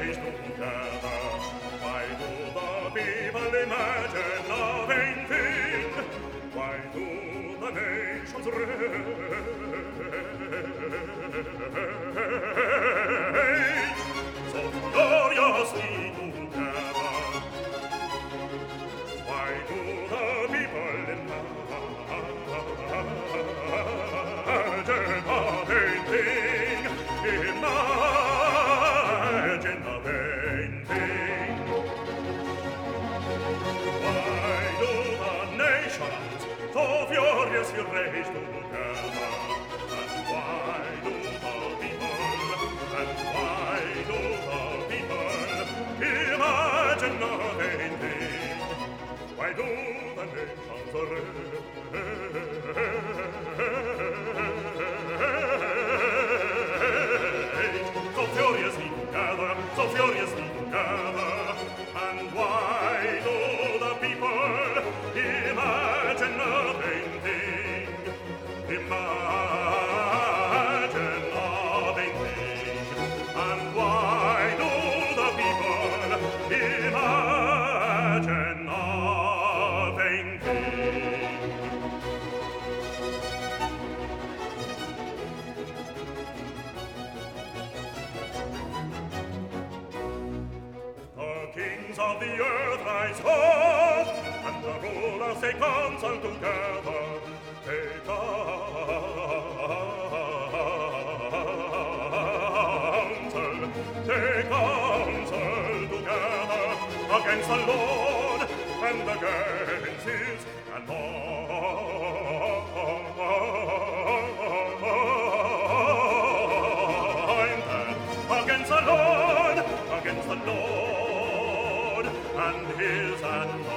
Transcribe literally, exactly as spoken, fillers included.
raised together. Why do the people imagine a vain thing? Why do the nations rage so furiously together? Why do the people imagine a vain thing? Imagine a vain thing. Why do the nations so furiously rage together? And why do the people, and why do the people imagine a vain thing? Why do the nations rage so furiously together, so furiously together? And why do the people imagine a vain thing? Imagine a vain thing. And why do the people imagine a vain thing? The kings of the earth rise up, and the rulers they counsel together. They counsel, they counsel together against the Lord and against his anointed. Against the Lord, against the Lord and his anointed.